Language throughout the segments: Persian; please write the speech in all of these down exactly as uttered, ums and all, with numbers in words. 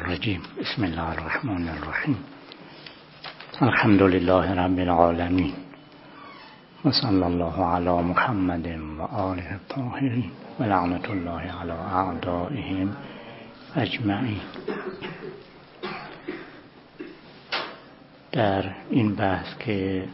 الرجیم. بسم الله الرحمن الرحیم. الحمد لله رب العالمین و صلی الله علی محمد و آله الطاهرین و لعنت الله علی اعدائهم اجمعین. در این بحث که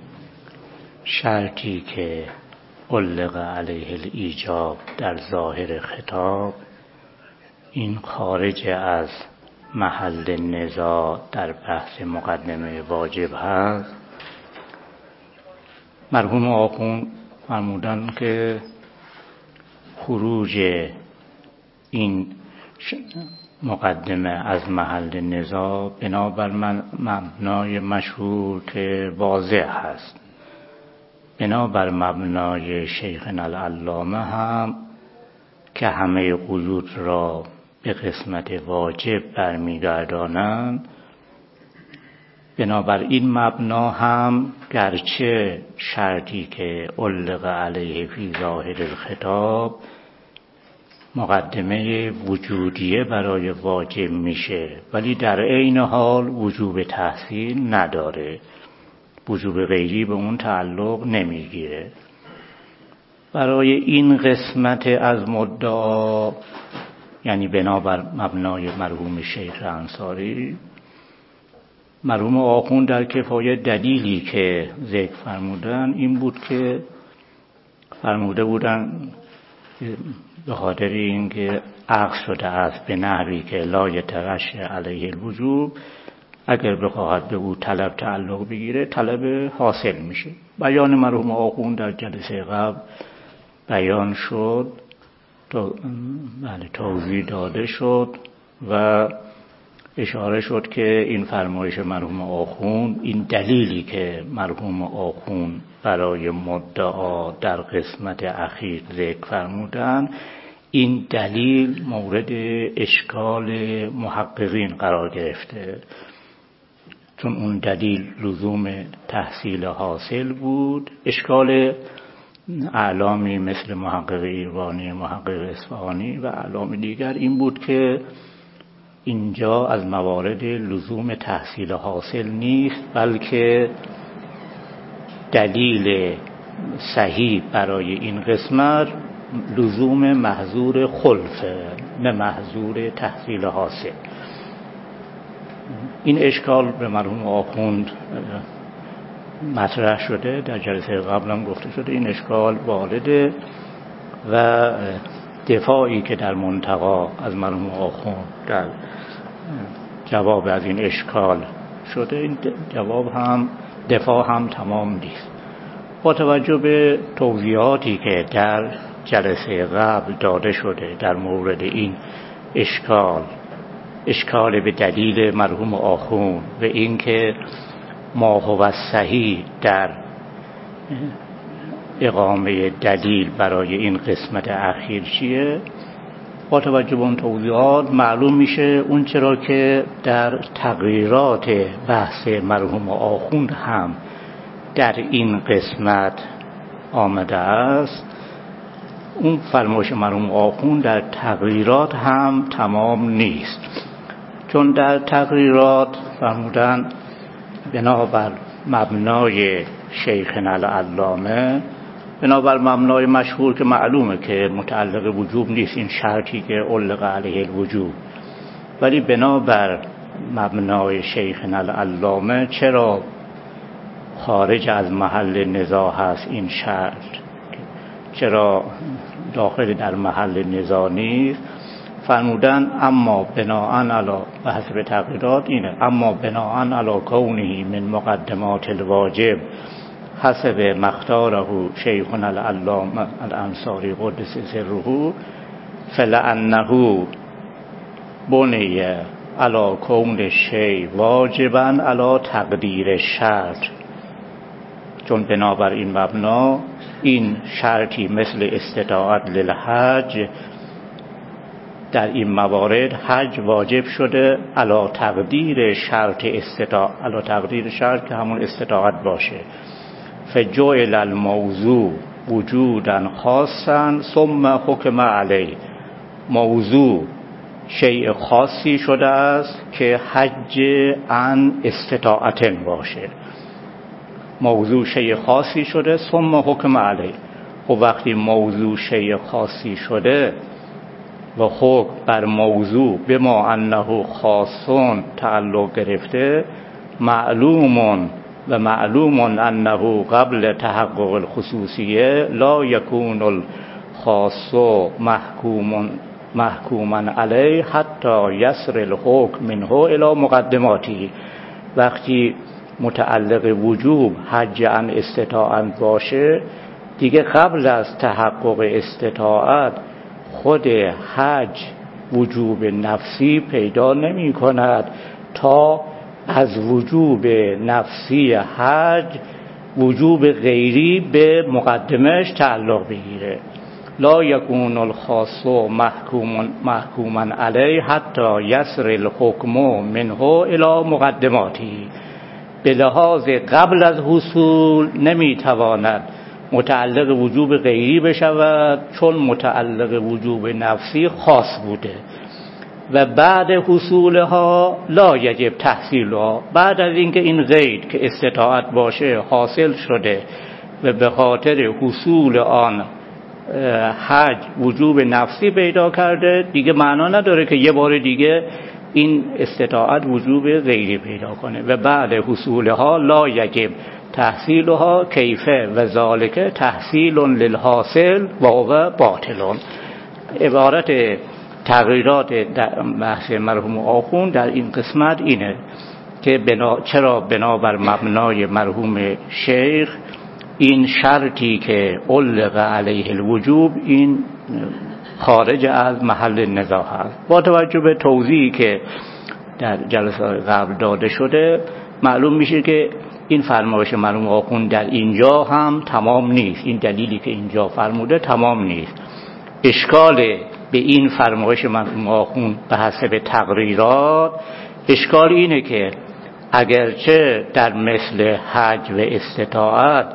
شرطی که علق علیه الایجاب در ظاهر خطاب این خارج از محل نزاع در بحث مقدمه واجب هست، مرحوم آخوند فرمودن که خروج این مقدمه از محل نزاع بنابر مبنای مشهور که واضح هست، بنابر مبنای شیخنا العلامه هم که همه قیود را به قسمت واجب برمیگردانند، بنابر این مبنا هم گرچه شرطی که علق علیه فی ظاهر الخطاب مقدمه وجودیه برای واجب میشه، ولی در عین حال وجوب تحصیل نداره، وجوب غیری به اون تعلق نمیگیره. برای این قسمت از مدعا، یعنی بنابر مبنای مرحوم شیخ انصاری، مرحوم آخوند در کفایه دلیلی که ذکر فرمودن این بود که فرموده بودن به خاطر اینکه عقد شده است به نحوی که لا یتغش علیه الوجوب، اگر بخواهد به او طلب تعلق بگیره طلب حاصل میشه. بیان مرحوم آخوند در جلسه قبل بیان شد، تو بله توضیح داده شد و اشاره شد که این فرمایش مرحوم آخوند، این دلیلی که مرحوم آخوند برای مدعا در قسمت اخیر ذکر فرمودن، این دلیل مورد اشکال محققین قرار گرفته، چون اون دلیل لزوم تحصیل حاصل بود. اشکال اعلامی مثل محقق ایرانی، محقق اصفهانی و اعلام دیگر این بود که اینجا از موارد لزوم تحصیل حاصل نیست، بلکه دلیل صحیح برای این قسمت لزوم محظور خلفه، نه محظور تحصیل حاصل. این اشکال به مرحوم آخوند مطرح شده، در جلسه قبلم گفته شده این اشکال وارده و دفاعی که در منتقا از مرحوم آخوند در جواب از این اشکال شده، این جواب هم دفاع هم تمام نیست. با توجه به توضیحاتی که در جلسه قبل داده شده در مورد این اشکال، اشکال به دلیل مرحوم آخوند و اینکه ما هو صحیح در اقامه دلیل برای این قسمت اخیر چیه، با توجه به اون توضیحات معلوم میشه اون چرا که در تقریرات بحث مرحوم آخوند هم در این قسمت آمده است، اون فرمایش مرحوم آخوند در تقریرات هم تمام نیست. چون در تقریرات فرمودن بنابر مبنای شیخنا العلامه، بنابر مبنای مشهور که معلومه که متعلق وجوب نیست، این شرطی که علق علیه الوجوب، ولی بنابر مبنای شیخنا العلامه چرا خارج از محل نزاع هست این شرط، چرا داخل در محل نزاع نیست؟ فرمودن اما بناءً علی، به حسب تقریرات اینه، اما بناءً علی کونه من مقدمات الواجب حسب مختاره شیخنا العلامه الانصاری قدس سره، فلانه بنی علی کون الشیء واجباً علی تقدیر شرط. چون بنابر این مبنا این شرطی مثل استطاعت للحج، در این موارد حج واجب شده علی تقدیر شرط استطاعت، علی تقدیر شرط که همون استطاعت باشه. فجعل الموضوع وجودا خاصا ثم حکم علیه، موضوع شیء خاصی شده است که حج عن استطاعت باشه. موضوع شیء خاصی شده ثم حکم علیه. و وقتی موضوع شیء خاصی شده و حکم بر موضوع به ما انه خاصون تعلق گرفته، معلومون و معلوم انه قبل تحقق الخصوصیه لا یکون الخاص محکوم محکوما علیه حتی یسر الحکم منه الی مقدماتی. وقتی متعلق وجوب حج عن استطاعت باشه، دیگه قبل از تحقق استطاعت خود حج وجوب نفسی پیدا نمی کند تا از وجوب نفسی حج وجوب غیری به مقدمش تعلق بگیره. لا یکون الخاص محکوم محکوما علیه حتی یسر الحکم منه الی مقدماتی. به لحاظ قبل از حصول نمیتواند متعلق وجوب غیری بشود، چون متعلق وجوب نفسی خاص بوده و بعد حصولها لا یجب تحصیلها. بعد از اینکه این قید که استطاعت باشه حاصل شده و به خاطر حصول آن حج وجوب نفسی پیدا کرده، دیگه معنا نداره که یه بار دیگه این استطاعت وجوب غیری پیدا کنه. و بعد حصولها لا یجب تحصیلها کیفه و ذالک تحصیل للحاصل و هو باطل. عبارت تغییرات در بحث مرحوم آخوند در این قسمت اینه که بنا چرا بنابر مبنای مرحوم شیخ این شرطی که علق علیه الوجوب این خارج از محل نزاع است. با توجه به توضیحی که در جلسات قبل داده شده معلوم میشه که این فرمایش مرحوم آخوند در اینجا هم تمام نیست. این دلیلی که اینجا فرموده تمام نیست. اشکال به این فرمایش مرحوم آخوند به حسب تقریرات، اشکال اینه که اگرچه در مثل حج و استطاعت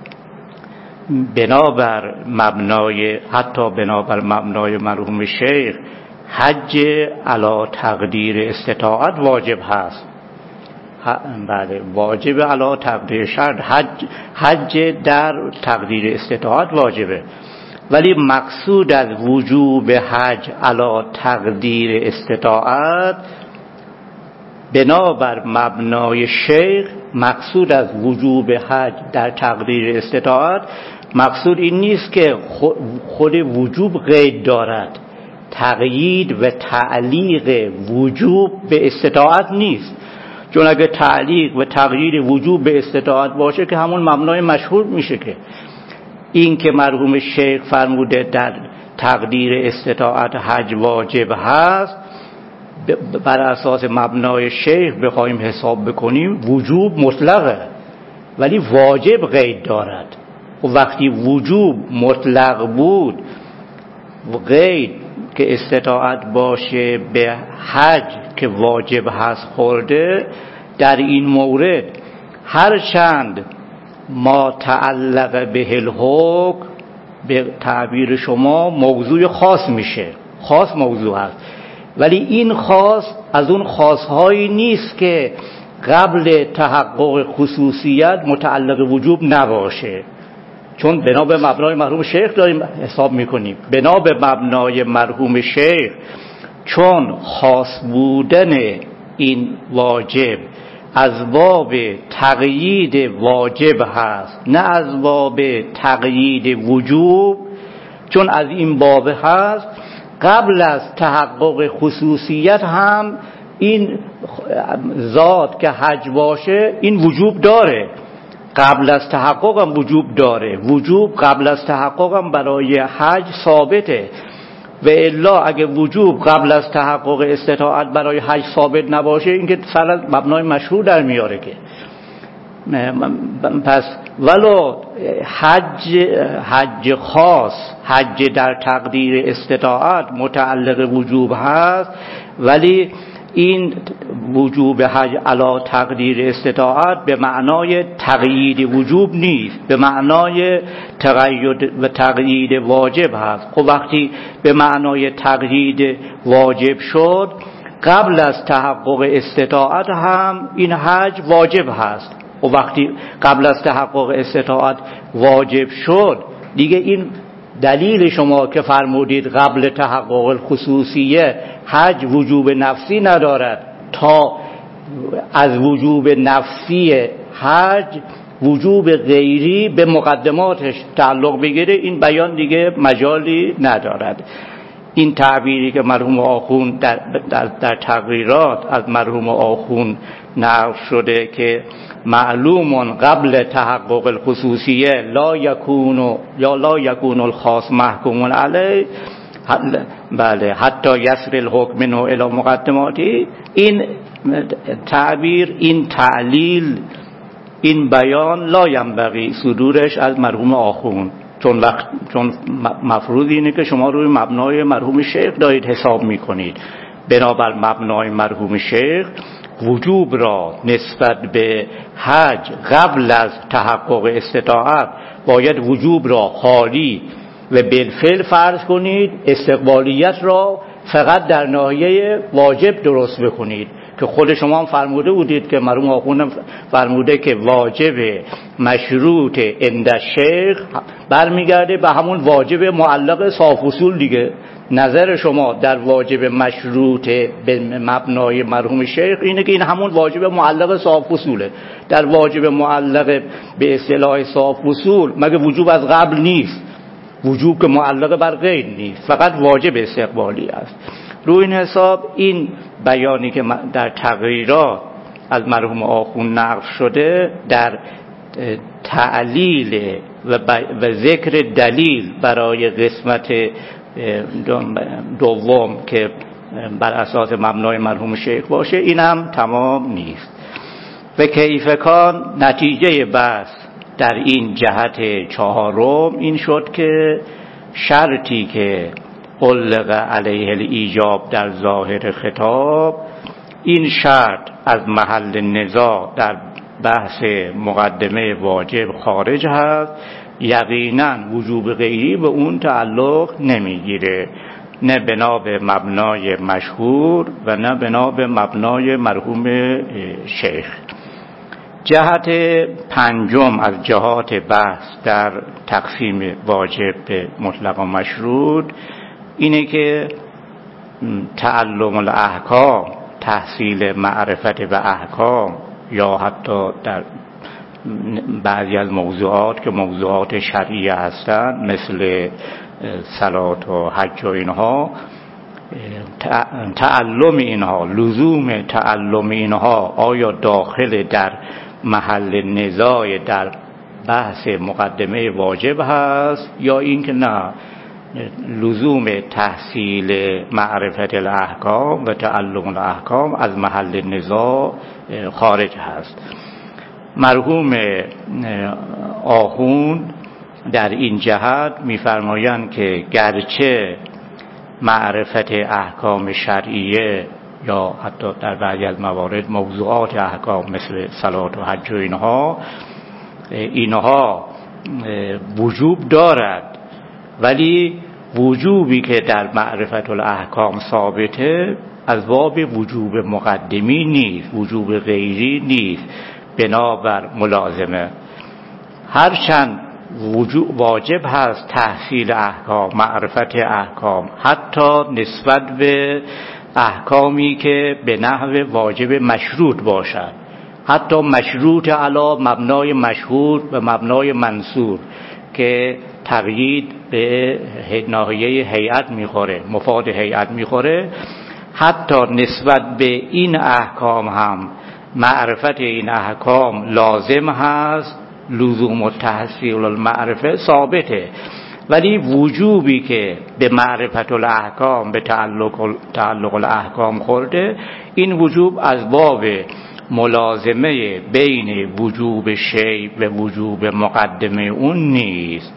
بنابر مبنای حتی بنابر مبنای مرحوم شیخ حج علی تقدیر استطاعت واجب هست، بله واجب علی تقدیر شرط، حج حج در تقدیر استطاعت واجبه، ولی مقصود از وجوب حج علی تقدیر استطاعت بنابر مبنای شیخ مقصود از وجوب حج در تقدیر استطاعت مقصود این نیست که خود وجوب قید دارد. تقیید و تعلیق وجوب به استطاعت نیست، چون اگه تعلیق و تقیید وجوب به استطاعت باشه که همون مبنای مشهور میشه که این که مرحوم شیخ فرموده در تقدیر استطاعت حج واجب هست، بر اساس مبنای شیخ بخوایم حساب بکنیم وجوب مطلقه ولی واجب قید دارد. و وقتی وجوب مطلق بود و قید که استطاعت باشه به حج که واجب هست خورده، در این مورد هر چند ما تعلق به الحکم به تعبیر شما موضوع خاص میشه، خاص موضوع هست، ولی این خاص از اون خاصهایی نیست که قبل تحقق خصوصیت متعلق وجوب نباشه، چون بنا به مبنای مرحوم شیخ داریم حساب میکنیم. بنا به مبنای مرحوم شیخ چون خاص بودن این واجب از باب تقیید واجب هست نه از باب تقیید وجوب، چون از این باب هست قبل از تحقق خصوصیت هم این ذات که حج باشه این وجوب داره، قبل از تحقق هم وجوب داره، وجوب قبل از تحقق هم برای حج ثابته. و الا اگه وجوب قبل از تحقق استطاعت برای حج ثابت نباشه این که فقط مبنای مشهور در میاره که پس ولو حج حج خاص حج در تقدیر استطاعت متعلق وجوب هست، ولی این وجوب حج علی تقدیر استطاعت به معنای تقیید وجوب نیست، به معنای تقید و تقیید واجب هست. خب وقتی به معنای تقیید واجب شد، قبل از تحقق استطاعت هم این حج واجب هست. و وقتی قبل از تحقق استطاعت واجب شد، دیگه این دلیل شما که فرمودید قبل تحقق الخصوصیه حج وجوب نفسی ندارد، تا از وجوب نفسی حج وجوب غیری به مقدماتش تعلق بگیره، این بیان دیگه مجالی ندارد. این تعبیری که مرحوم آخون در, در, در تقریرات از مرحوم آخون نقل شده که معلوم قبل تحقق الخصوصیه لا یکون یا لا یکون الخاص محکوم علیه، بله حتی یسر الحکم منه الی مقدماتی، این تعبیر، این تعلیل، این بیان لا ینبغی صدورش از مرحوم آخون، چون وقت چون مفروض اینه که شما روی مبنای مرحوم شیخ دارید حساب میکنید. بنابر مبنای مرحوم شیخ وجوب را نسبت به حج قبل از تحقق استطاعت باید وجوب را حالی و بالفعل فرض کنید، استقبالیت را فقط در ناحیه واجب درست بکنید که خود شما هم فرموده بودید که مرحوم آخوند فرموده که واجب مشروط عند شیخ برمیگرده به همون واجب معلق صاف اصول دیگه. نظر شما در واجب مشروط به مبنای مرحوم شیخ اینه که این همون واجب معلق صاف اصوله. در واجب معلق به اصطلاح صاف اصول مگه وجوب از قبل نیست؟ وجوب که معلق بر غیر نیست، فقط واجب استقبالی است. روی این حساب این بیانی که در تقریرات از مرحوم آخوند نقل شده در تعلیل و ذکر دلیل برای قسمت دوم که بر اساس مبنای مرحوم شیخ باشه، این هم تمام نیست. و کیف کان نتیجه بحث در این جهت چهارم این شد که شرطی که علق علیه الایجاب در ظاهر خطاب، این شرط از محل نزاع در بحث مقدمه واجب خارج هست، یقینا وجوب غیری به اون تعلق نمیگیره، نه بنا به مبنای مشهور و نه بنا به مبنای مرحوم شیخ. جهت پنجم از جهات بحث در تقسیم واجب به مطلق و مشروط اینه که تعلم الاحکام، تحصیل معرفت و احکام، یا حتی در بعضی از موضوعات که موضوعات شرعیه هستند مثل صلات و حج و اینها، تعلم اینها، لزوم تعلم اینها آیا داخل در محل نزاع در بحث مقدمه واجب هست یا اینکه نه، لزوم تحصیل معرفت الاحکام و تعلم الاحکام از محل نزاع خارج هست. مرحوم آخوند در این جهت می‌فرمایند که گرچه معرفت احکام شرعیه یا حتی در بعضی از موارد موضوعات احکام مثل صلات و حج و اینها اینها وجوب دارد، ولی وجوبی که در معرفت الاحکام ثابته از باب وجوب مقدمی نیست، وجوب غیری نیست، بنابر ملازمه. هرچند وجوب واجب هست تحصیل احکام، معرفت احکام، حتی نسبت به احکامی که به نحو واجب مشروط باشد، حتی مشروط علی مبنای مشهور و مبنای منصور که تقیید به ناحیه هیئت میخوره، مفاد هیئت میخوره، حتی نسبت به این احکام هم معرفت این احکام لازم هست، لزوم و تحصیل المعرفه ثابته، ولی وجوبی که به معرفت الاحکام به تعلق تعلق الاحکام خورده، این وجوب از باب ملازمه بین وجوب شیء و وجوب مقدمه اون نیست.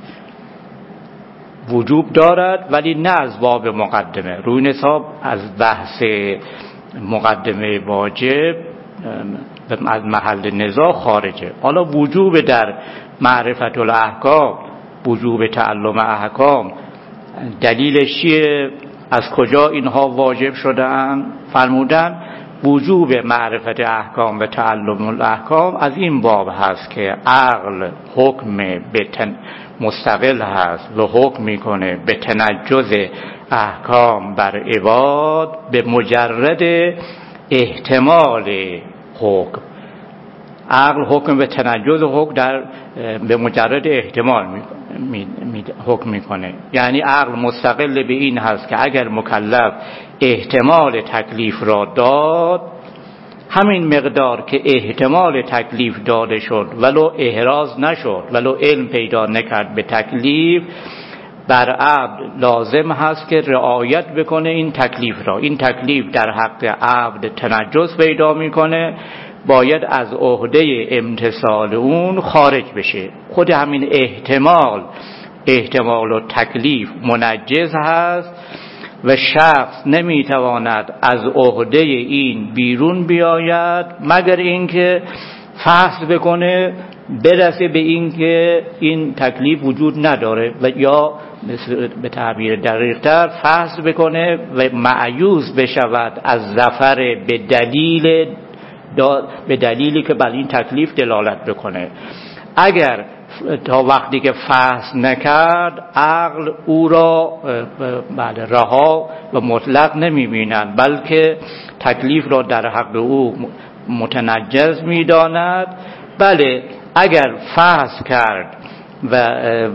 وجوب دارد ولی نه از باب مقدمه. روی حساب از بحث مقدمه واجب از محل نزاع خارجه. حالا وجوب در معرفت الاحکام، وجوب تعلم احکام، دلیلش چیه؟ از کجا اینها واجب شدن؟ فرمودن وجوب معرفت احکام و تعلم الاحکام از این باب هست که عقل حکم به تن مستقل هست و حکم میکنه به تنجز احکام بر عباد به مجرد احتمال حکم. عقل حکم به تنجز حکم در به مجرد احتمال می می حکم میکنه. یعنی عقل مستقل به این هست که اگر مکلف احتمال تکلیف را داد، همین مقدار که احتمال تکلیف داده شد ولو احراز نشد، ولو علم پیدا نکرد به تکلیف، بر عبد لازم هست که رعایت بکنه این تکلیف را. این تکلیف در حق عبد تنجس پیدا میکنه، باید از عهده امتثال اون خارج بشه. خود همین احتمال احتمال و تکلیف منجز هست و شخص نمیتواند از عهده این بیرون بیاید مگر اینکه فحص بکنه، برسه به اینکه این تکلیف وجود نداره و یا به تعبیر دقیق‌تر فحص بکنه و معیوز بشود از ظفر به دلیل به دلیلی که بر این تکلیف دلالت بکنه. اگر تا وقتی که فحص نکرد عقل او را بله رها و مطلق نمی‌بیند، بلکه تکلیف را در حق او متنجز می‌داند. بله اگر فحص کرد و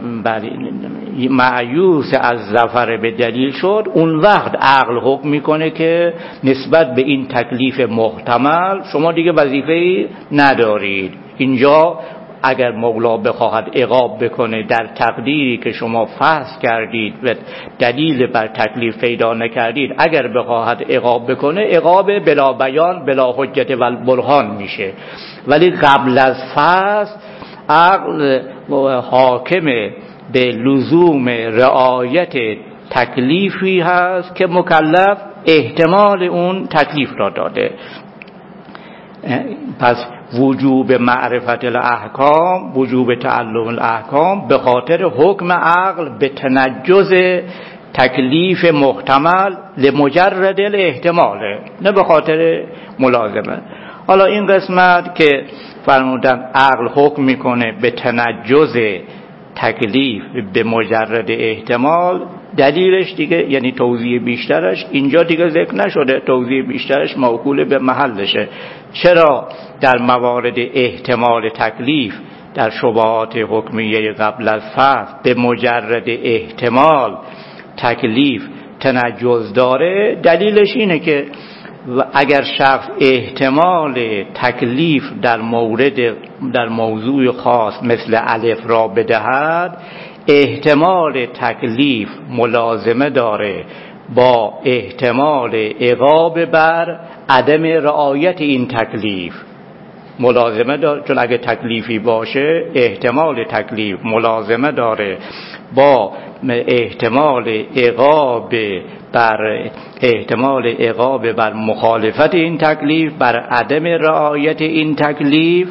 معیوس از ظفر به دلیل شد، اون وقت عقل حکم میکنه که نسبت به این تکلیف محتمل شما دیگه وظیفه‌ای ندارید. اینجا اگر مولا بخواهد عقاب بکنه در تقدیری که شما فحص کردید و دلیل بر تکلیف پیدا نکردید، اگر بخواهد عقاب بکنه عقاب بلا بیان بلا حجت و برهان میشه. ولی قبل از فحص عقل حاکم به لزوم رعایت تکلیفی هست که مکلف احتمال اون تکلیف را داده. پس وجوب معرفت الاحکام، وجوب تعلم الاحکام به خاطر حکم عقل به تنجز تکلیف محتمل لمجرد الاحتماله، نه به خاطر ملازمه. حالا این قسمت که فرمودن عقل حکم میکنه به تنجز تکلیف به مجرد احتمال، دلیلش دیگه یعنی توضیح بیشترش اینجا دیگه ذکر نشده، توضیح بیشترش موکول به محلشه. چرا در موارد احتمال تکلیف در شبهات حکمیه قبل از فحص به مجرد احتمال تکلیف تنجز داره؟ دلیلش اینه که اگر شخص احتمال تکلیف در مورد در موضوع خاص مثل الف را بدهد، احتمال تکلیف ملازمه داره با احتمال عقاب بر عدم رعایت این تکلیف. ملازمه داره، چون اگه تکلیفی باشه احتمال تکلیف ملازمه داره با احتمال عقاب بر احتمال عقاب بر مخالفت این تکلیف، بر عدم رعایت این تکلیف.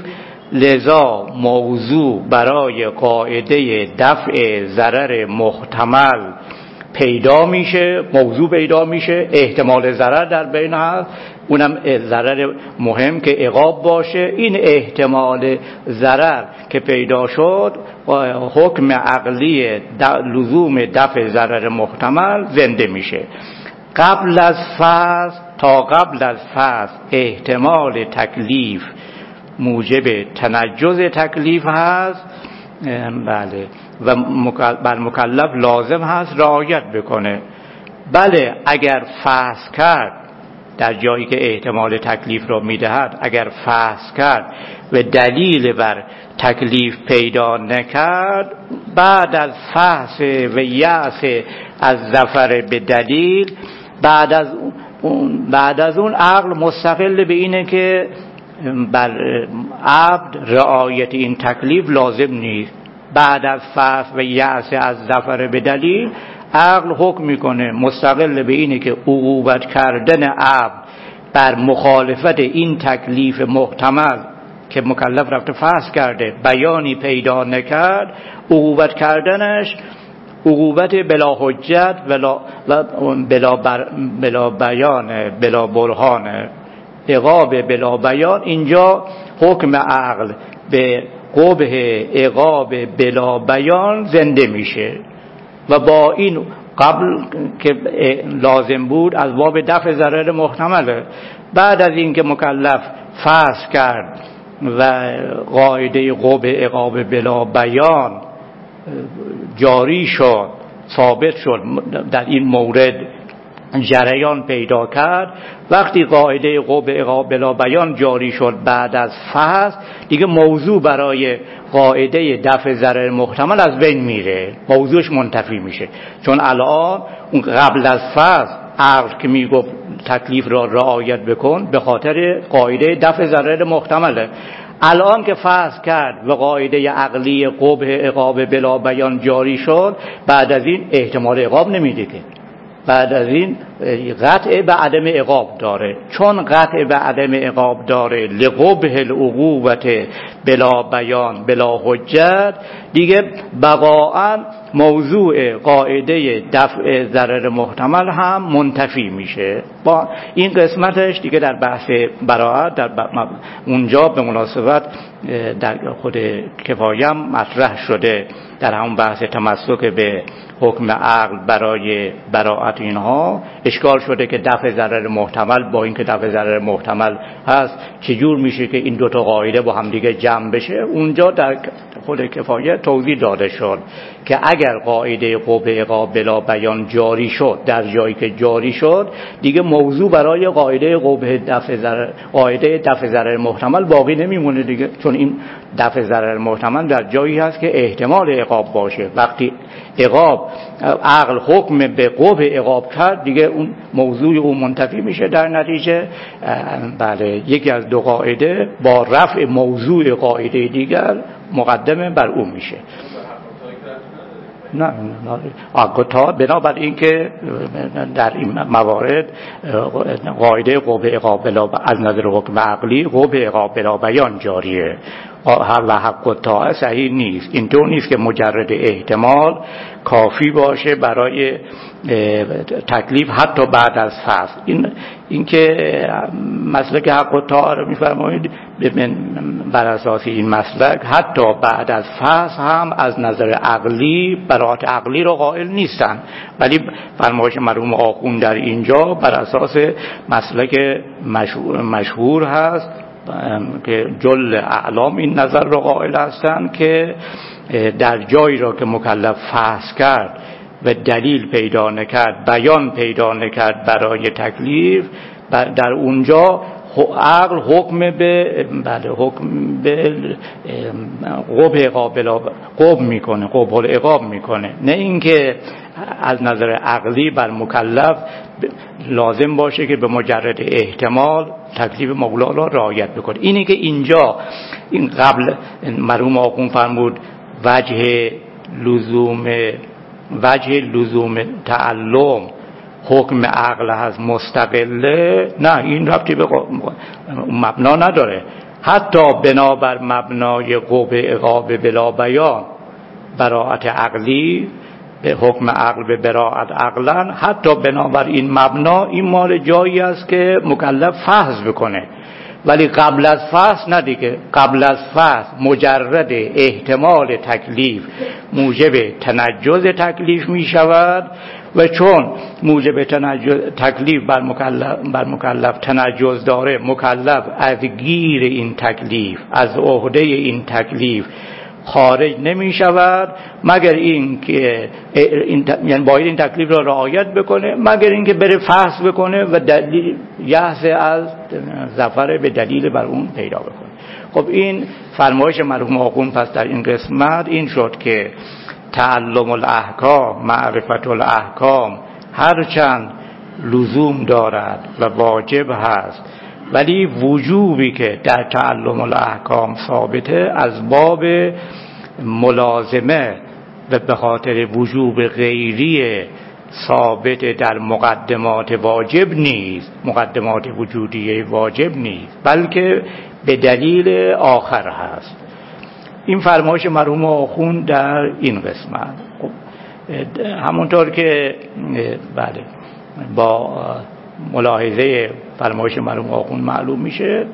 لذا موضوع برای قاعده دفع ضرر محتمل پیدا میشه، موضوع پیدا میشه، احتمال ضرر در بین هست، اونم ضرر مهم که عقاب باشه. این احتمال ضرر که پیدا شد، حکم عقلی لزوم دفع ضرر محتمل زنده میشه. قبل از فحص تا قبل از فحص احتمال تکلیف موجب تنجز تکلیف هست، بله، و بر مکلف لازم هست رعایت بکنه. بله اگر فحص کرد در جایی که احتمال تکلیف را میدهد، اگر فحص کرد و دلیل بر تکلیف پیدا نکرد، بعد از فحص و یأس از ظفر به دلیل، بعد از اون بعد از اون عقل مستقل به اینه که بر عبد رعایت این تکلیف لازم نیست. بعد از فحص و یأس از ظفر به دلیل عقل حکم میکنه مستقل به اینه که عقوبت کردن عبد بر مخالفت این تکلیف محتمل که مکلف رفته فرض کرده بیانی پیدا نکرد، عقوبت کردنش عقوبت بلا حجت بلا بلا, بر بلا بیان بلا برهان، عقاب بلا بیان. اینجا حکم عقل به قبح عقاب بلا بیان زنده میشه و با این قبل که لازم بود از باب دفع ضرر محتمله. بعد از این که مکلف فرض کرد و قاعده قبح عقاب بلا بیان جاری شد، ثابت شد، در این مورد جریان پیدا کرد، وقتی قاعده قبح عقاب بلا بیان جاری شد بعد از فحص، دیگه موضوع برای قاعده دفع ضرر محتمل از بین میره، موضوعش منتفی میشه. چون الان اون قبل از فحص عقل که میگفت تکلیف را رعایت بکن به خاطر قاعده دفع ضرر محتمله. الان که فرض کرد و قاعده عقلی قبح عقاب بلا بیان جاری شد، بعد از این احتمال عقاب نمیده که، بعد از این قطع به عدم عقاب داره. چون قطع به عدم عقاب داره لقبح العقوبت بلا بیان بلا حجت، دیگه بقاءً موضوع قاعده دفع ضرر محتمل هم منتفی میشه. با این قسمتش دیگه در بحث براءت در اونجا به مناسبت در خود کفایم مطرح شده، در همون بحث تمسک به حکم عقل برای براءت اینها اشکال شده که دفع ضرر محتمل با اینکه دفع ضرر محتمل هست چجور میشه که این دوتا قاعده با هم دیگه جمع بشه. اونجا در خود کفایه توضیح داده شد که اگر قاعده قبح عقاب بلا بیان جاری شد، در جایی که جاری شد دیگه موضوع برای قاعده قبح دفع ضرر قاعده دفع ضرر محتمل باقی نمیمونه دیگه، چون این دفع ضرر محتمل در جایی هست که احتمال عقاب باشه. وقتی عقاب عقل حکم به قبح عقاب کرد دیگه اون موضوع اون منتفی میشه. در نتیجه بله یکی از دو قاعده با رفع موضوع قاعده دیگر مقدمه بر اون میشه. نه آگوتا بنابر این که در این موارد قاعده قبح عقاب بلا از نظر حکم عقلی قبح عقاب بلا بیان جاریه و حق و طاعه صحیح نیست. اینطور نیست که مجرد احتمال کافی باشه برای تکلیف حتی بعد از فصل. این این که مسلک حق و طاعه رو میفرمایید بر اساس این مسلک حتی بعد از فصل هم از نظر عقلی براءت عقلی رو قائل نیستن، ولی فرمایش مرحوم آخوند در اینجا بر اساس مسلک مشهور, مشهور هست که جل اعلام این نظر را قائل هستند که در جایی را که مکلف فحص کرد و دلیل پیدا نکرد، بیان پیدا نکرد برای تکلیف، در اونجا عقل حکم به بله حکم به قبح قابل قبح میکنه، قبح العقاب میکنه. نه اینکه از نظر عقلی بر مکلف لازم باشه که به مجرد احتمال تکلیف مولا را رعایت بکنه. اینه که اینجا این قبل مرحوم آخوند فرمود وجه لزوم وجه لزوم تعلم حکم عقل هست مستقله، نه این ربطی به مبنا نداره. حتی بنابر مبنای قبح عقاب بلا بیان براءت عقلی به حکم عقل به براءت عقلا، حتی بنابر این مبنا این مال جایی است که مکلف فحص بکنه، ولی قبل از فحص نه دیگه. قبل از فحص مجرد احتمال تکلیف موجب تنجز تکلیف می شود و چون موجب تنجز تکلیف بر مکلف بر مکلف تنجز داره، مکلف از گیر این تکلیف از عهده این تکلیف خارج نمی شود مگر این که این یعنی باید این تکلیف را رعایت بکنه، مگر این که بره فحص بکنه و دلیل یحص از ظفر به دلیل بر اون پیدا بکنه. خب این فرمایش مرحوم آخوند پس در این قسمت این شد که تعلم الاحکام معرفت الاحکام هرچند لزوم دارد و واجب هست، ولی وجوبی که در تعلم الاحکام ثابته از باب ملازمه و به خاطر وجوب غیری ثابت در مقدمات واجب نیست، مقدمات وجودیه واجب نیست، بلکه به دلیل آخر هست. این فرمایش مرحوم آخوند در این قسمت. خب همونطور که بله با ملاحظه فرمایش مرحوم آخوند معلوم میشه،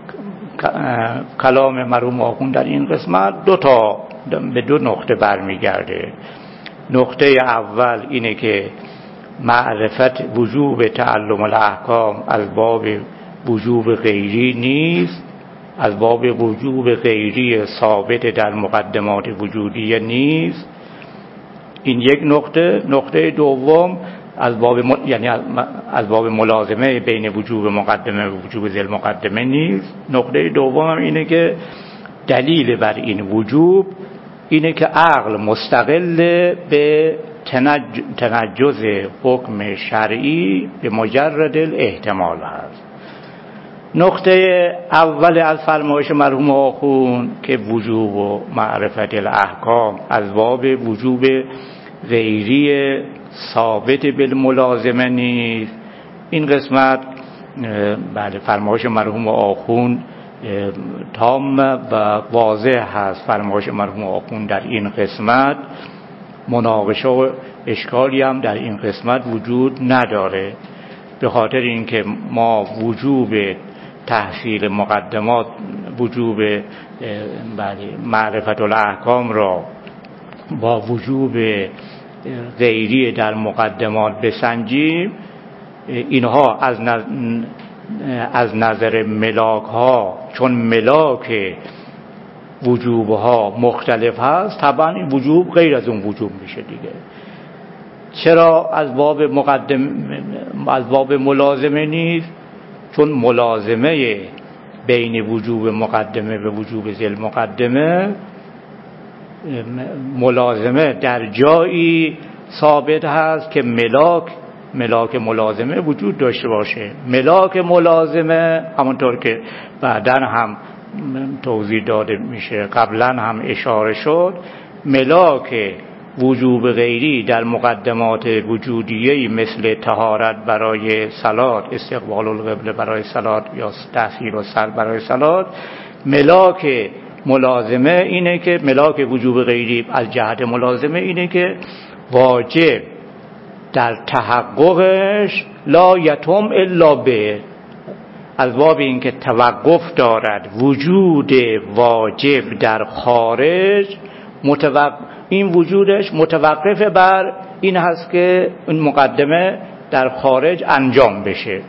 کلام مرحوم آخوند در این قسمت دو تا به دو نقطه برمیگرده. نقطه اول اینه که معرفت وجوب تعلم الاحکام از باب وجوب غیری نیست، از باب وجوب غیری ثابت در مقدمات وجودیه نیست. این یک نقطه. نقطه دوم از باب م... یعنی از باب ملازمه بین وجوب مقدمه و وجوب ذیل مقدمه نیست. نقطه دوم اینه که دلیل بر این وجوب اینه که عقل مستقل به تنج... تنجز حکم شرعی به مجرد الاحتمال هست. نقطه اول از فرمایش مرحوم آخوند که وجوب و معرفت الاحکام از باب وجوب غیری ثابت بالملازمه نیست، این قسمت بله فرمایش مرحوم آخوند تام و واضح هست. فرمایش مرحوم آخوند در این قسمت مناقشه و اشکالی هم در این قسمت وجود نداره، به خاطر اینکه ما وجوب تحصیل مقدمات، وجوب بله معرفت الاحکام را با وجوب غیری در مقدمات بسنجیم، اینها از نظر از نظر ملاک ها چون ملاک وجوب ها مختلف هست، طبعا این وجوب غیر از اون وجوب میشه دیگه. چرا از باب مقدم از باب ملازمه نیست؟ چون ملازمه بین وجوب مقدمه و وجوب ذیل مقدمه، ملازمه در جایی ثابت هست که ملاک ملاک ملازمه وجود داشته باشه. ملاک ملازمه همونطور که بعداً هم توضیح داده میشه، قبلا هم اشاره شد، ملاک وجوب غیری در مقدمات وجودیه‌ای مثل طهارت برای صلات، استقبال القبله برای صلات یا تحصیل و سر برای صلات، ملاک ملازمه اینه که ملاک وجوب غیری از جهت ملازمه اینه که واجب در تحققش لا یتم الا به، از باب اینکه توقف دارد وجود واجب در خارج، متوقف این وجودش متوقف بر این هست که این مقدمه در خارج انجام بشه.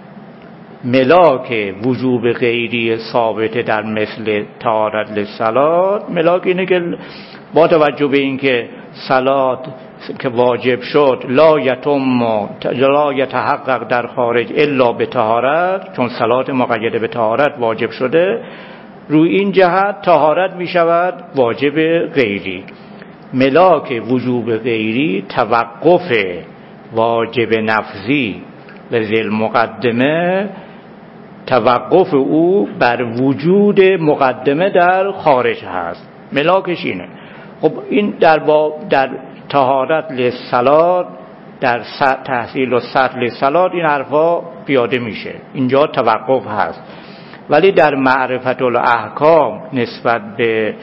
ملاک وجوب غیری ثابت در مثل طهارت للصلات، ملاک اینه که با توجه به اینکه صلات که واجب شد لا یتم لا یتحقق در خارج الا به طهارت، چون صلات مقیده به طهارت واجب شده، روی این جهت طهارت می شود واجب غیری. ملاک وجوب غیری توقف واجب نفذی و ذیل مقدمه، توقف او بر وجود مقدمه در خارج هست، ملاکش اینه. خب این در با در طهارت للصلات، در تحصیل و سطح للصلات این حرفا پیاده میشه، اینجا توقف هست. ولی در معرفت الاحکام نسبت به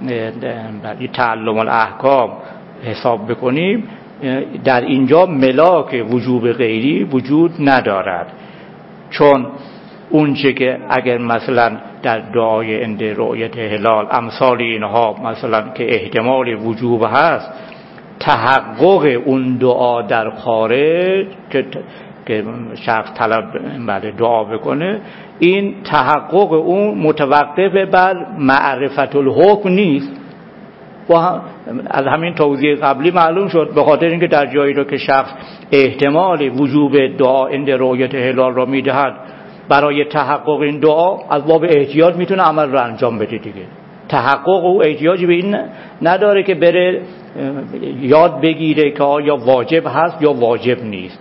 تعلم الاحکام حساب بکنیم، در اینجا ملاک وجوب غیری وجود ندارد، چون اونچه که اگر مثلا در دعای عند رؤیت هلال امثال اینها مثلا که احتمال وجوب هست، تحقق اون دعا در خارج که که شخص طلب بعد دعا بکنه، این تحقق اون متوقف بر معرفت الحکم نیست. و از همین توضیح قبلی معلوم شد، به خاطر اینکه در جایی رو که شخص احتمال وجوب دعا عند رؤیت هلال را میدهد، برای تحقق این دعا از باب احتیاط میتونه عمل رو انجام بده دیگه. تحقق او احتیاجی به این نداره که بره یاد بگیره که آیا واجب هست یا واجب نیست.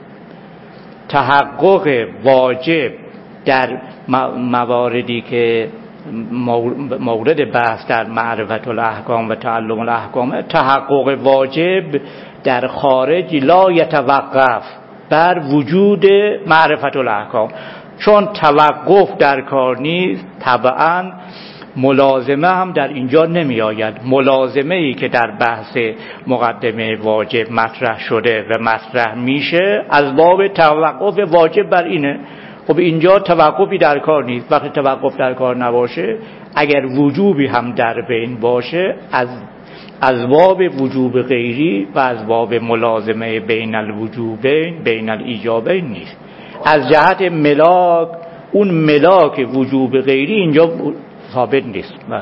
تحقق واجب در مواردی که مورد بحث در معرفت الاحکام و تعلم الاحکام، تحقق واجب در خارج لا یتوقف بر وجود معرفت الاحکام. چون توقف در کار نیست، طبعا ملازمه هم در اینجا نمی آید. ملازمه ای که در بحث مقدمه واجب مطرح شده و مطرح میشه از باب توقف واجب بر اینه. خب اینجا توقفی در کار نیست. وقتی توقف در کار نباشه، اگر وجوبی هم در بین باشه، از از باب وجوب غیری و از باب ملازمه بین الوجوبین بین الایجابین نیست. از جهت ملاک، اون ملاک وجوب غیری اینجا ثابت نیست. من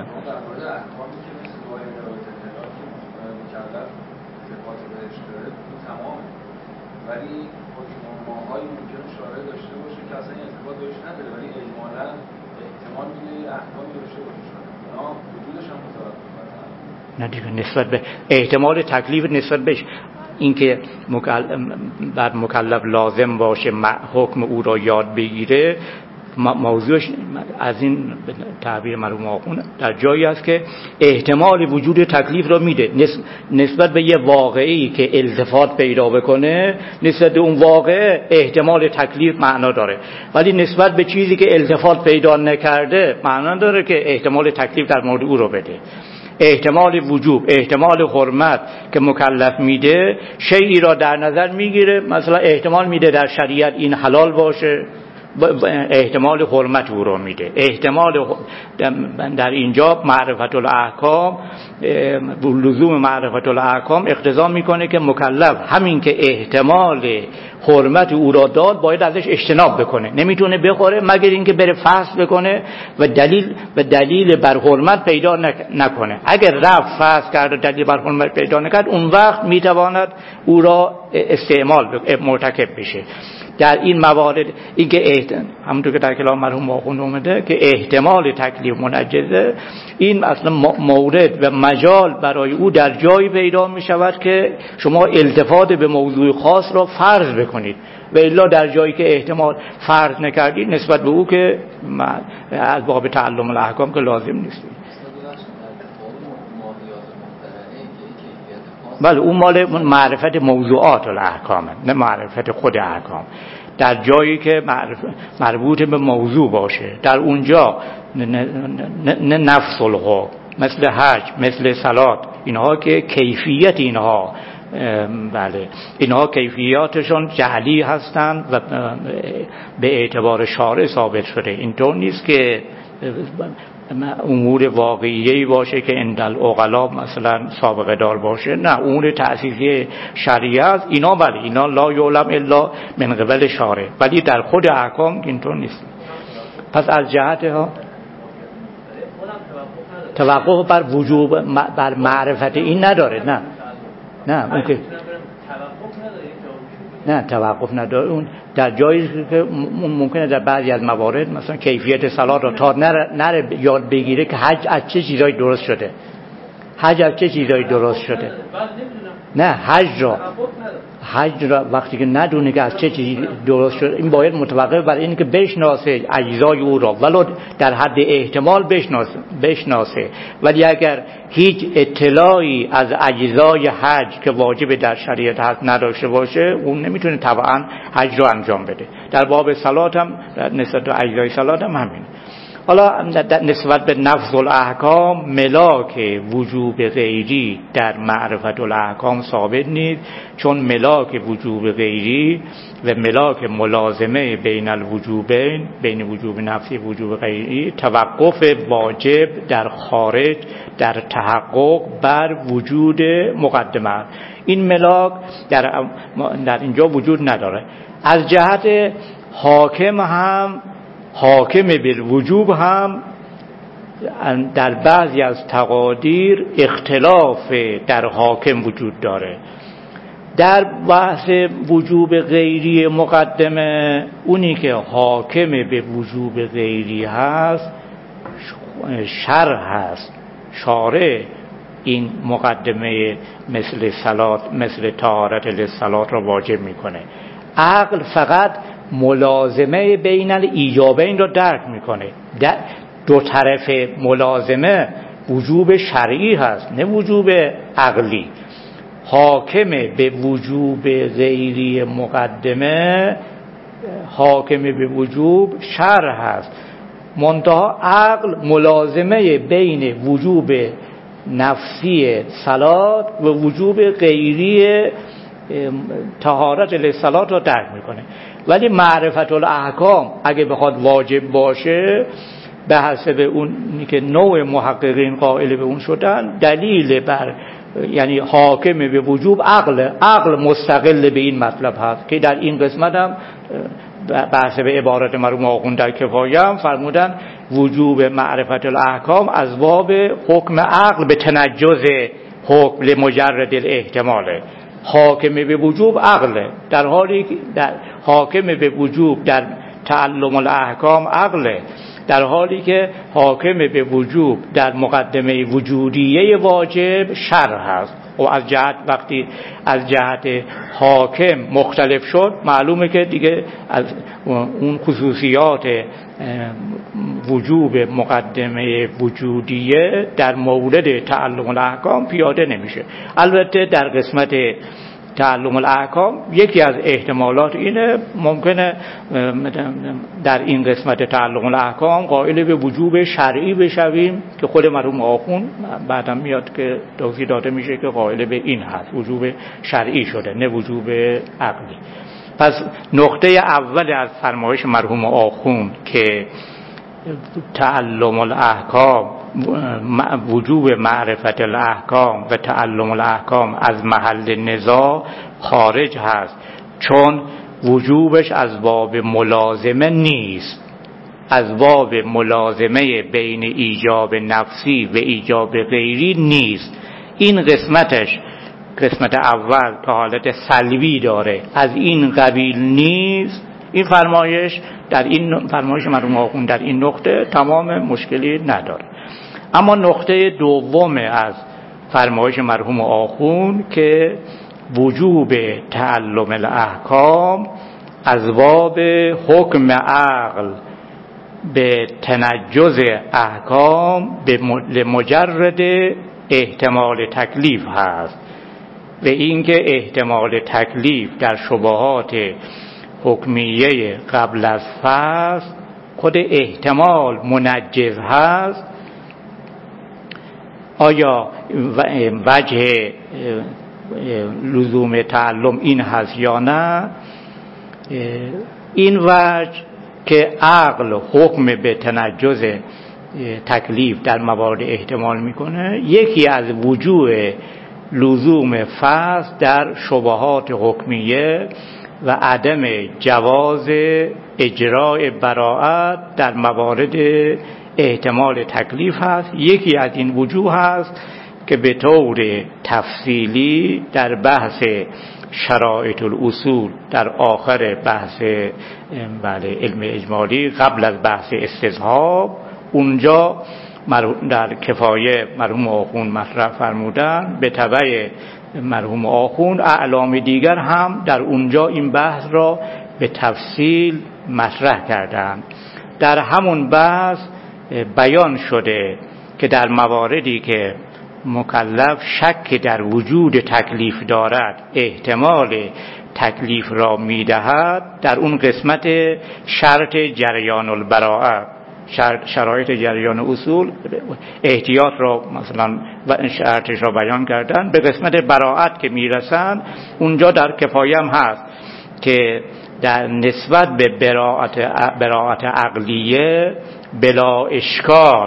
نه دیگه نسبت به احتمال تکلیف نسبت به اینکه بر مکلف لازم باشه حکم او را یاد بگیره، موضوعش از این تعبیر مرحوم آخوند در جایی است که احتمال وجود تکلیف را میده. نسبت به یه واقعی که التفات پیدا بکنه، نسبت به اون واقع احتمال تکلیف معنا داره، ولی نسبت به چیزی که التفات پیدا نکرده معنا داره که احتمال تکلیف در مورد او رو بده. احتمال وجوب، احتمال حرمت که مکلف میده شیئی را در نظر میگیره. مثلا احتمال میده در شریعت این حلال باشه، احتمال حرمت او رو میده. احتمال در اینجا معرفت الاحکام، لزوم معرفت الاحکام اقتضا میکنه که مکلف همین که احتمال حرمت او را داد باید ازش اجتناب بکنه. نمیتونه بخوره مگر اینکه بره فحص بکنه و دلیل و دلیل بر حرمت پیدا نکنه. اگر رفت فحص کرد و دلیل بر حرمت پیدا نکرد، اون وقت میتواند او را استعمال مرتکب بشه. در این موارد اینکه همونطور که در کلام مرحوم آخوند اومده که احتمال تکلیف منجزه، این اصلا مورد و مجال برای او در جایی پیدا می شود که شما التفات به موضوع خاص را فرض بکنید، و الا در جایی که احتمال فرض نکردید نسبت به او که از باب تعلم الاحکام که لازم نیست. بله اون مال معرفت موضوعات الاحکام، نه معرفت خود احکام. در جایی که مربوط به موضوع باشه، در اونجا نه, نه نفس الحکم مثل حج، مثل صلات، اینها که کیفیت اینها بله اینها کیفیاتشون جعلی هستند و به اعتبار شارع ثابت شده. اینطور نیست که امور واقعیه‌ای باشه که اندل عقلا مثلا سابقه دار باشه. نه، امور تأسیسی شریعت اینا بله اینا لا یعلم الا من قبل شارع، ولی در خود احکام اینطور نیست. پس از جهت ها توقف بر وجوب بر معرفت این نداره. نه نه ممکن نه توقف نداره. اون در جایی که ممکنه در بعضی از موارد مثلا کیفیت صلات را تا نره, نره یاد بگیره که حج از چه چیزایی درست شده، حج از چه چیزایی درست شده. نه حج را حج را وقتی که ندونه که از چه چیزی درست شده، این باید متوقف بر اینه که بشناسه اجزای او را، ولو در حد احتمال بشناسه بشناسه ولی اگر هیچ اطلاعی از اجزای حج که واجب در شریعت هست نداشته باشه، اون نمیتونه طبعا حج را انجام بده. در باب صلات هم نسبت به اجزای صلات هم همین. حالا نسبت به نفس الاحکام، ملاک وجوب غیری در معرفت الاحکام ثابت نیست، چون ملاک وجوب غیری و ملاک ملازمه بین الوجوبین، بین وجوب نفسی و وجوب غیری، توقف واجب در خارج در تحقق بر وجود مقدمه. این ملاک در, در اینجا وجود نداره. از جهت حاکم هم حاکم بالوجوب هم در بعضی از تقادیر اختلاف در حاکم وجود داره. در بحث وجوب غیری مقدمه، اونی که حاکم به وجوب غیری هست شرع هست، شارع این مقدمه مثل صلات، مثل طهارت للصلات را واجب میکنه. عقل فقط ملازمه بین الایجابین را درک میکنه. دو طرف ملازمه وجوب شرعی هست، نه وجوب عقلی. حاکم به وجوب غیری مقدمه حاکم به وجوب شرع هست، منتها عقل ملازمه بین وجوب نفسی صلات و وجوب غیری طهارت للصلات رو درک میکنه. ولی معرفت الاحکام اگه بخواد واجب باشه به حسب اونی که نوع محققین قائل به اون شدن، دلیل بر یعنی حاکم به وجوب عقل عقل مستقل به این مطلب هست که در این قسمت هم به حسب عبارت مرحوم آخوند در کفایه هم فرمودن وجوب معرفت الاحکام از باب حکم عقل به تنجز حکم لمجرد الاحتماله. حاکم به وجوب عقله، در حالی که در حاکم به وجوب در تعلم الاحکام عقله، در حالی که حاکم به وجوب در مقدمه وجودیه واجب شرع هست. و از جهت وقتی از جهت حاکم مختلف شد، معلومه که دیگه از اون خصوصیات وجوب مقدمه وجودیه در مورد تعلم الاحکام پیاده نمیشه. البته در قسمت تعلم الاحکام یکی از احتمالات اینه ممکنه در این قسمت تعلم الاحکام قائل به وجوب شرعی بشویم که خود مرحوم آخوند بعدم میاد که توضیح داده میشه که قائل به این هست، وجوب شرعی شده نه وجوب عقلی. پس نقطه اول از فرمایش مرحوم آخوند که تعلم الاحکام وجوب معرفت الاحکام و تعلم الاحکام از محل نزاع خارج هست، چون وجوبش از باب ملازمه نیست، از باب ملازمه بین ایجاب نفسی و ایجاب غیری نیست. این قسمتش قسمت اول که حالت سلبی داره از این قبیل نیست. این فرمایش در این فرمایش مرحوم آخوند در این نقطه تمام مشکلی نداره. اما نقطه دوم از فرمایش مرحوم آخوند که وجوب تعلم الاحکام از باب حکم عقل به تنجز احکام به مجرد احتمال تکلیف هست و اینکه احتمال تکلیف در شبهات حکمیه قبل از فصل خود احتمال منجز هست. آیا وجه لزوم تعلم این هست یا نه؟ این وجه که عقل حکم به تنجز تکلیف در موارد احتمال میکنه یکی از وجوه لزوم فصل در شبهات حکمیه و عدم جواز اجراء براءت در موارد احتمال تکلیف هست. یکی از این وجوه هست که به طور تفصیلی در بحث شرایط الاصول در آخر بحث بله علم اجمالی قبل از بحث استصحاب اونجا در کفایه مرحوم آخوند مطرح فرمودن، به تبع مرحوم آخوند اعلام دیگر هم در اونجا این بحث را به تفصیل مطرح کردند. در همون بحث بیان شده که در مواردی که مکلف شک در وجود تکلیف دارد احتمال تکلیف را میدهد، در اون قسمت شرط جریان البراءه شرایط جریان اصول احتیاط را مثلا شرطش را بیان کردن. به قسمت براءت که میرسن اونجا در کفایه هم هست که در نسبت به براءت براءت عقلیه بلا اشکال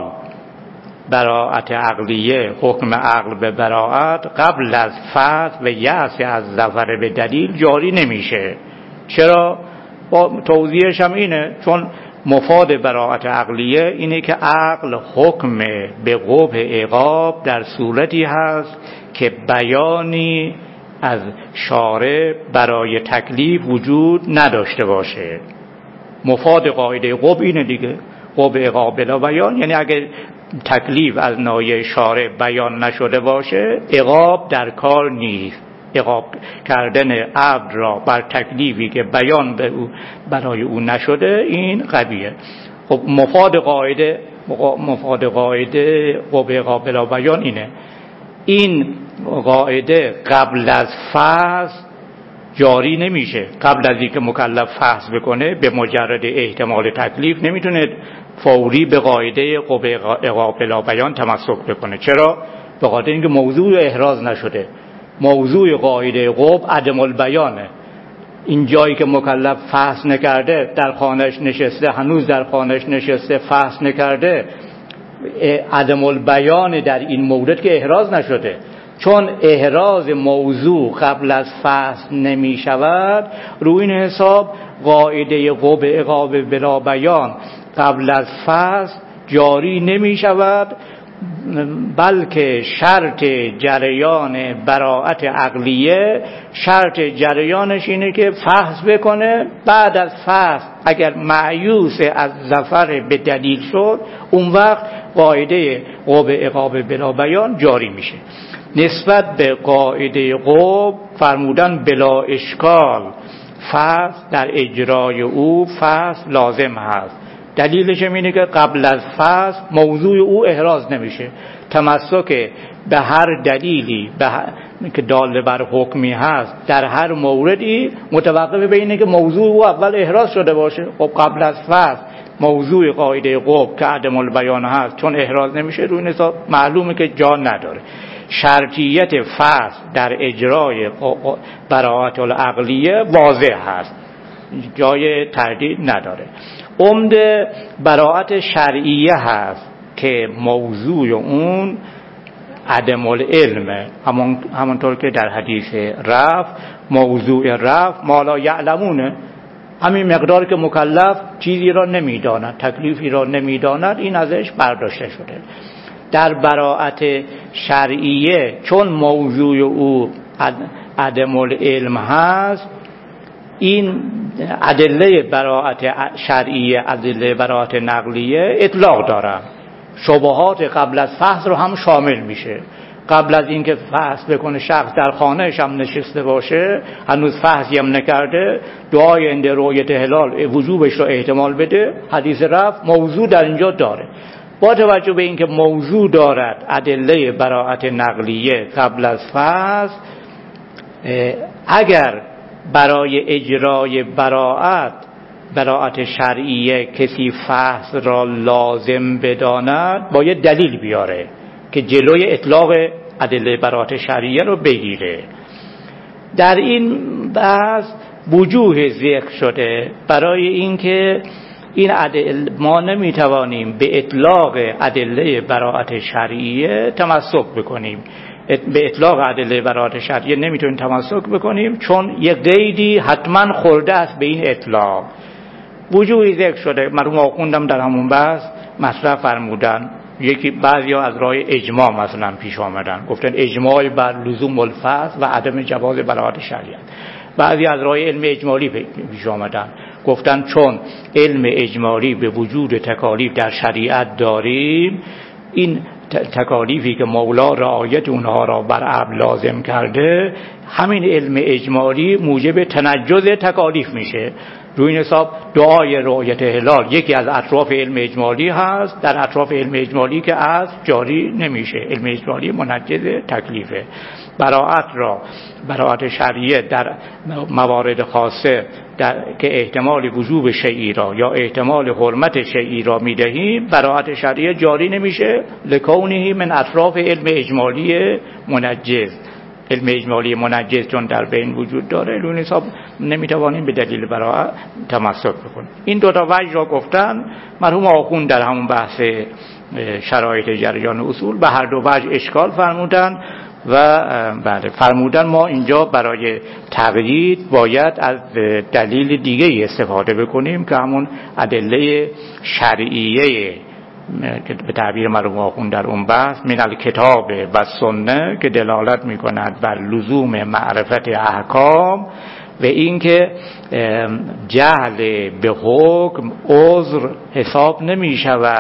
براءت عقلیه حکم عقل به براءت قبل از فصل و یأس از ظفر به دلیل جاری نمیشه. چرا؟ با توضیحش هم اینه چون مفاد براءت عقلیه اینه که عقل حکم به قبح عقاب در صورتی هست که بیانی از شارع برای تکلیف وجود نداشته باشه. مفاد قاعده قبح اینه دیگه، قبح عقاب بلا بیان، یعنی اگر تکلیف از ناحیه شارع بیان نشده باشه عقاب در کار نیست. عقاب کردن عبد را بر تکلیفی که بیان به او برای او نشده این قبیه. خب مفاد قاعده مفاد قاعده قبح عقاب بلا بیان اینه. این قاعده قبل از فحص جاری نمیشه. قبل از اینکه مکلف فحص بکنه به مجرد احتمال تکلیف نمیتونه فوری به قاعده قوه عقاب بلا بیان تمسک بکنه. چرا؟ به خاطر اینکه موضوع احراز نشده. موضوع قاعده قوه عدم البیانه. این جایی که مکلف فحص نکرده، در خانهش نشسته، هنوز در خانهش نشسته فحص نکرده، عدم البیان در این مورد که احراز نشده. چون احراز موضوع قبل از فحص نمی شود، روی این حساب قاعده قوه عقاب بلا بیان قبل از فحص جاری نمی شود، بلکه شرط جریان براءت عقلیه، شرط جریانش اینه که فحص بکنه. بعد از فحص اگر مایوس از ظفر به دلیل شد، اون وقت قاعده قوه عقاب بلا بیان جاری میشه. نسبت به قاعده قوه فرمودن بلا اشکال، فحص در اجرای او فحص لازم هست. دلیلش اینه که قبل از فحص موضوع او احراز نمیشه. تمسک به هر دلیلی به هر... که دال بر حکمی هست در هر موردی متوقف به اینه که موضوع او اول احراز شده باشه. خب قبل از فحص موضوع قاعده قوه که عدم البیان هست، چون احراز نمیشه، روی این حساب معلومه که جا نداره. شرطیت فحص در اجرای براءت العقلیه واضح هست، جای تردید نداره. عمده براءت شرعیه هست که موضوع اون عدم العلمه. همون همونطور که در حدیث رفع، موضوع رفع ما لا یعلمونه، همین مقدار که مکلف چیزی را نمیداند، تکلیفی را نمیداند، این ازش برداشته شده. در براءت شرعیه چون موضوع او عدم العلم هست، این ادله براءت شرعیه، ادله براءت نقلیه اطلاق دارن. شبهات قبل از فحص رو هم شامل میشه. قبل از اینکه فحص بکنه شخص در خانهش هم نشسته باشه، هنوز فحصی هم نکرده، دعای عند رؤیت هلال وجوبش رو احتمال بده، حدیث رفع موضوع در اینجا داره. با توجه به اینکه موضوع دارد ادله براءت نقلیه قبل از فحص، اگر برای اجرای براءت براءت شرعیه کسی فحص را لازم بداند، باید دلیل بیاره که جلوی اطلاق ادله براءت شرعیه رو بگیره. در این بحث وجوه ذکر شده برای اینکه این ادله ما نمیتوانیم به اطلاق ادله براءت شرعیه تمسک بکنیم. به اطلاق ادله براءت شرعیه نمیتونیم تمسک بکنیم، چون یک قیدی حتما خورده است به این اطلاق. وجوهی ذکر شده، مرحوم آخوندم در همون بحث مطرح فرمودن. یکی بعضیا از راه اجماع مثلا پیش آمدن، گفتن اجماع بر لزوم الفحص و عدم جواز براءت شرعیه. بعضی از راه علم اجمالی پیش آمدن، گفتن چون علم اجمالی به وجود تکالیف در شریعت داریم، این تکالیفی که مولا رعایت اونها را بر عبد لازم کرده، همین علم اجمالی موجب تنجز تکالیف میشه. روی این حساب دعای رؤیت هلال یکی از اطراف علم اجمالی هست، در اطراف علم اجمالی که از جاری نمیشه. علم اجمالی منجز تکلیفه. براءت را براءت شرعیه در موارد خاصه در که احتمال وجوب شیئی را یا احتمال حرمت شیئی را میدهیم، براءت شرعیه جاری نمیشه، لکونه من اطراف علم اجمالی منجز. علم اجمالی منجز چون در بین وجود داره، لون حساب نمیتوانیم به دلیل براءت تمسک بکنیم. این دو تا وجه را گفتن. مرحوم آخوند در همون بحث شرایط جریان اصول به هر دو وجه اشکال فرمودن و بله فرمودن ما اینجا برای تقیید باید از دلیل دیگه استفاده بکنیم که همون ادله شرعیه که به تعبیر مرحوم آخوند در اون بحث من الکتاب و سنه که دلالت میکند بر لزوم معرفت احکام و اینکه جهل به حکم عذر حساب نمی شود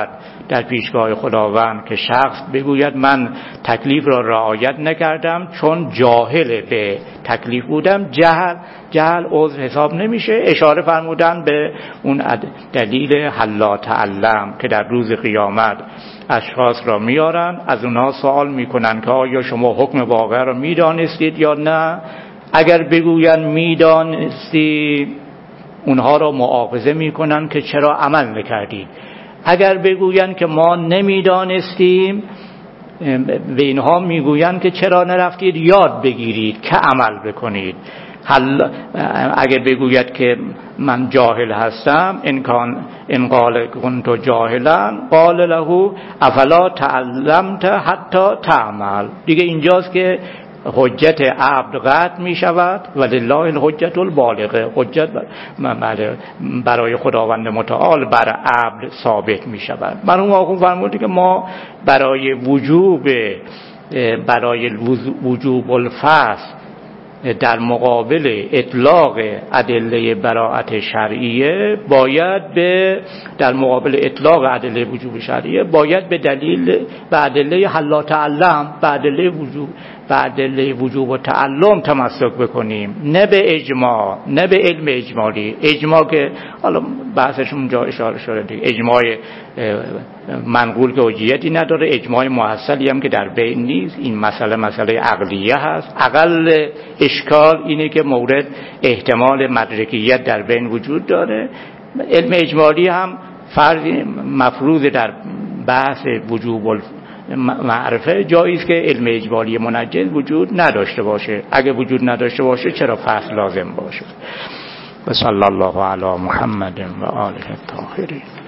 در پیشگاه خداوند که شخص بگوید من تکلیف را رعایت نکردم چون جاهل به تکلیف بودم، جهل جهل عذر حساب نمیشه. اشاره فرمودن به اون دلیل حلا تعلم که در روز قیامت اشخاص را میارن، از اونها سوال میکنن که آیا شما حکم واقع را میدانستید یا نه. اگر بگوین میدانستی، اونها را مؤاخذه میکنن که چرا عمل نکردید. اگر بگوین که ما نمیدانستیم، به اینها میگوین که چرا نرفتید یاد بگیرید که عمل بکنید. اگر بگوید که من جاهل هستم، ان کان ان قال کنت جاهلا قال له افلا تعلمت حتی تعمل. دیگه اینجاست که حجت عبد قطع می شود و لله الحجت البالغه، حجت برای خداوند متعال بر عبد ثابت می شود. مرحوم آخوند فرمودند که ما برای وجوب برای وجوب الفصل در مقابل اطلاق ادله براءت شرعیه باید به در مقابل اطلاق ادله وجوب شرعیه باید به دلیل و ادله حلا تعلم و ادله وجوب و ادله وجوب و تعلم تمسک بکنیم، نه به اجماع، نه به علم اجمالی. اجماع که حالا بحثش اونجا اشاره شده دیگه، اجماع منقول که حجیتی نداره، اجماع محصلی هم که در بین نیست. این مسئله مسئله عقلیه هست. اقل اشکال اینه که مورد احتمال مدرکیت در بین وجود داره. علم اجمالی هم فرض مفروض در بحث وجوب معرفه جایز که علم اجمالی منجز وجود نداشته باشه. اگه وجود نداشته باشه چرا فصل لازم باشه؟ و صلی الله علی محمد و آله الطاهرین.